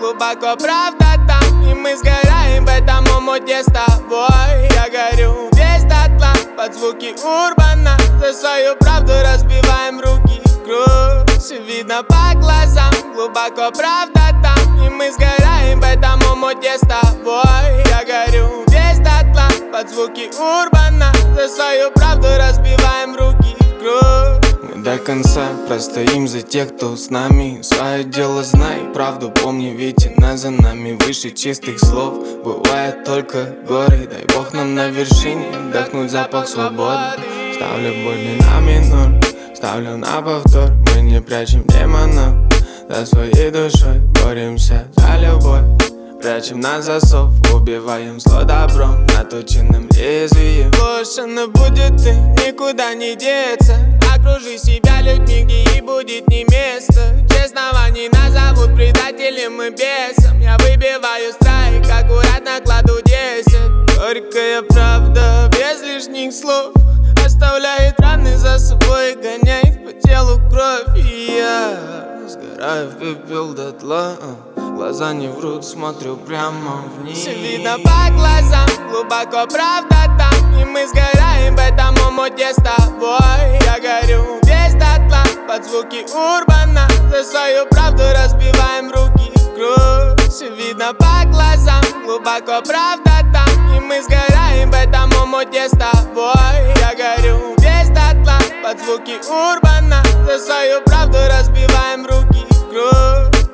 глубоко правда там, и мы сгораем в этом омуте с тобой. Я горю весь дотла под звуки урбана, за свою правду разбиваем руки в кровь. Все видно по глазам, глубоко правда там, и мы сгораем в этом омуте с тобой. Я горю весь дотла под звуки урбана, за свою правду разбиваем руки в кровь. Мы до конца простоим за тех, кто с нами. Свое дело знай, правду помни, ведь она за нами. Выше чистых слов бывает только горы. Дай Бог нам на вершине вдохнуть запах свободы. Ставлю боль не на минор, ставлю на повтор. Мы не прячем демонов, за своей душой боремся за любовь. Прячем на засов, убиваем зло добром, наточенным лезвием. Брошена будет ты, никуда не деться. Окружи себя людьми, где ей будет не место. Честного не назовут предателем и бесом. Я выбиваю страйк, аккуратно кладу 10. Горькая правда, без лишних слов, оставляет раны за собой, гоняет по телу кровь. И я сгораю в пепел дотла. Глаза не врут, смотрю прямо вниз. Все видно по глазам, глубоко правда там, и мы сгораем в этом омуте с тобой. Я горю весь дотла под звуки урбана, за свою правду разбиваем руки в кровь. Все видно по глазам, глубоко правда там, и мы сгораем в этом омуте с тобой. Я горю весь дотла под звуки урбана, за свою правду разбиваем руки в кровь.